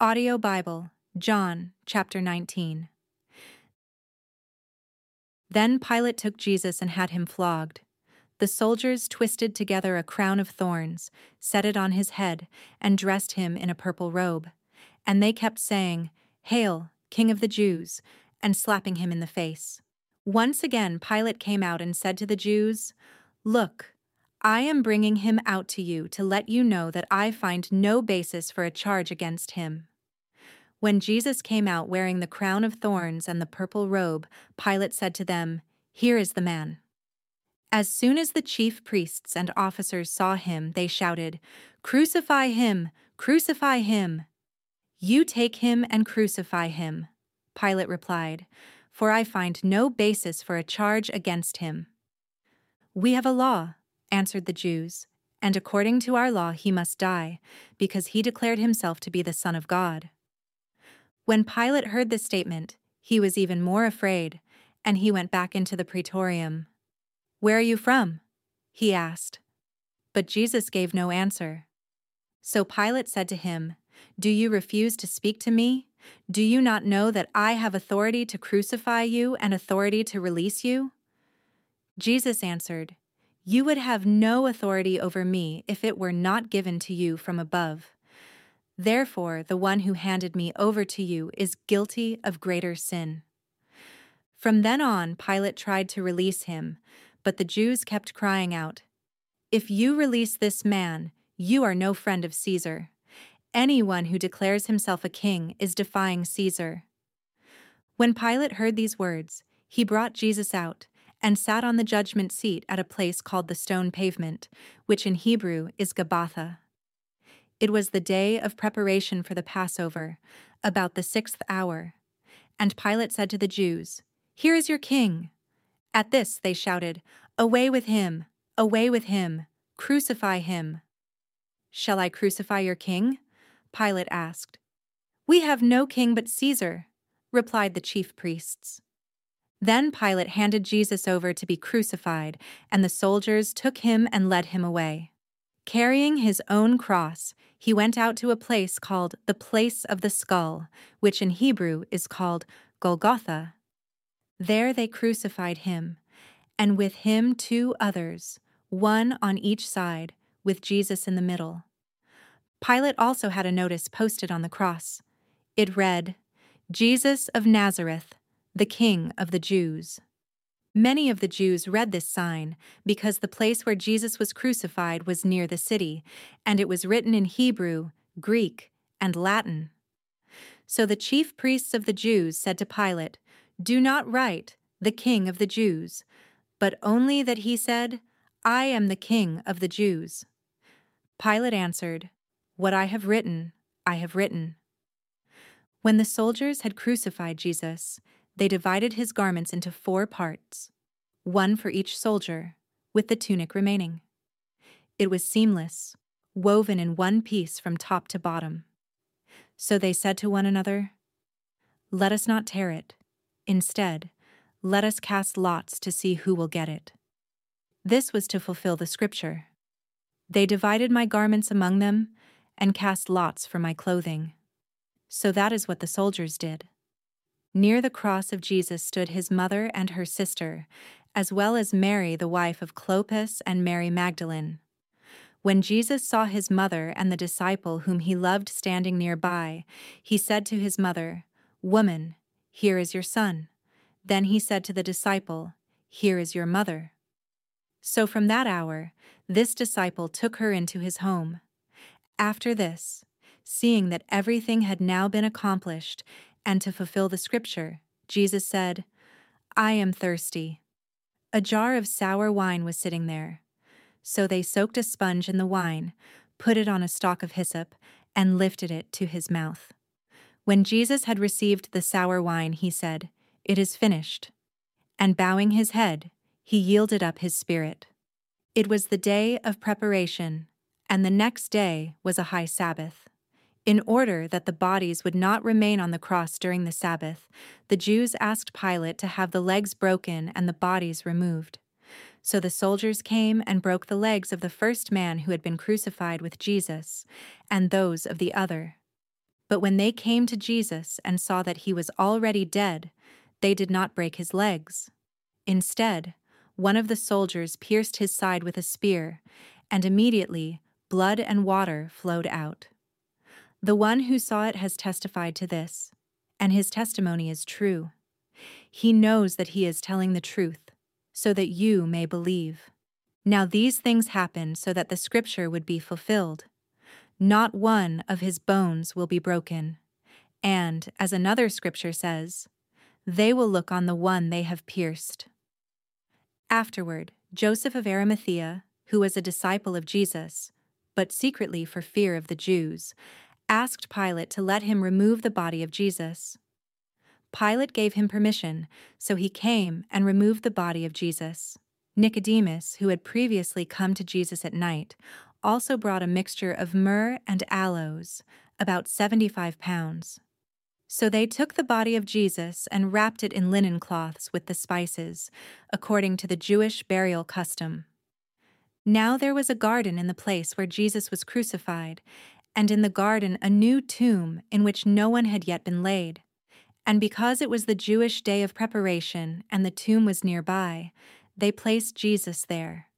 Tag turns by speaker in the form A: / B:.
A: Audio Bible, John, chapter 19. Then Pilate took Jesus and had him flogged. The soldiers twisted together a crown of thorns, set it on his head, and dressed him in a purple robe. And they kept saying, "Hail, King of the Jews," and slapping him in the face. Once again Pilate came out and said to the Jews, "Look, I am bringing him out to you to let you know that I find no basis for a charge against him." When Jesus came out wearing the crown of thorns and the purple robe, Pilate said to them, "Here is the man." As soon as the chief priests and officers saw him, they shouted, "Crucify him! Crucify him!" "You take him and crucify him," Pilate replied, "for I find no basis for a charge against him." "We have a law," answered the Jews, "and according to our law he must die, because he declared himself to be the Son of God." When Pilate heard this statement, he was even more afraid, and he went back into the praetorium. "Where are you from?" he asked. But Jesus gave no answer. So Pilate said to him, "Do you refuse to speak to me? Do you not know that I have authority to crucify you and authority to release you?" Jesus answered, "You would have no authority over me if it were not given to you from above. Therefore, the one who handed me over to you is guilty of greater sin." From then on, Pilate tried to release him, but the Jews kept crying out, "If you release this man, you are no friend of Caesar. Anyone who declares himself a king is defying Caesar." When Pilate heard these words, he brought Jesus out and sat on the judgment seat at a place called the Stone Pavement, which in Hebrew is Gabbatha. It was the day of preparation for the Passover, about the 6th hour. And Pilate said to the Jews, "Here is your king." At this they shouted, "Away with him! Away with him! Crucify him!" "Shall I crucify your king?" Pilate asked. "We have no king but Caesar," replied the chief priests. Then Pilate handed Jesus over to be crucified, and the soldiers took him and led him away. Carrying his own cross, he went out to a place called the Place of the Skull, which in Hebrew is called Golgotha. There they crucified him, and with him 2 others, one on each side, with Jesus in the middle. Pilate also had a notice posted on the cross. It read, "Jesus of Nazareth, the King of the Jews." Many of the Jews read this sign because the place where Jesus was crucified was near the city, and it was written in Hebrew, Greek, and Latin. So the chief priests of the Jews said to Pilate, "Do not write, 'The King of the Jews,' but only that he said, 'I am the King of the Jews.'" Pilate answered, "What I have written, I have written." When the soldiers had crucified Jesus, they divided his garments into 4 parts, one for each soldier, with the tunic remaining. It was seamless, woven in one piece from top to bottom. So they said to one another, "Let us not tear it. Instead, let us cast lots to see who will get it." This was to fulfill the scripture, "They divided my garments among them and cast lots for my clothing." So that is what the soldiers did. Near the cross of Jesus stood his mother and her sister, as well as Mary, the wife of Clopas, and Mary Magdalene. When Jesus saw his mother and the disciple whom he loved standing nearby, he said to his mother, "Woman, here is your son." Then he said to the disciple, "Here is your mother." So from that hour, this disciple took her into his home. After this, seeing that everything had now been accomplished, and to fulfill the scripture, Jesus said, "I am thirsty." A jar of sour wine was sitting there. So they soaked a sponge in the wine, put it on a stalk of hyssop, and lifted it to his mouth. When Jesus had received the sour wine, he said, "It is finished." And bowing his head, he yielded up his spirit. It was the day of preparation, and the next day was a high Sabbath. In order that the bodies would not remain on the cross during the Sabbath, the Jews asked Pilate to have the legs broken and the bodies removed. So the soldiers came and broke the legs of the first man who had been crucified with Jesus, and those of the other. But when they came to Jesus and saw that he was already dead, they did not break his legs. Instead, one of the soldiers pierced his side with a spear, and immediately blood and water flowed out. The one who saw it has testified to this, and his testimony is true. He knows that he is telling the truth, so that you may believe. Now these things happened so that the scripture would be fulfilled. Not one of his bones will be broken. And, as another scripture says, they will look on the one they have pierced. Afterward, Joseph of Arimathea, who was a disciple of Jesus, but secretly for fear of the Jews, asked Pilate to let him remove the body of Jesus. Pilate gave him permission, so he came and removed the body of Jesus. Nicodemus, who had previously come to Jesus at night, also brought a mixture of myrrh and aloes, about 75 pounds. So they took the body of Jesus and wrapped it in linen cloths with the spices, according to the Jewish burial custom. Now there was a garden in the place where Jesus was crucified, and in the garden a new tomb in which no one had yet been laid. And because it was the Jewish day of preparation and the tomb was nearby, they placed Jesus there.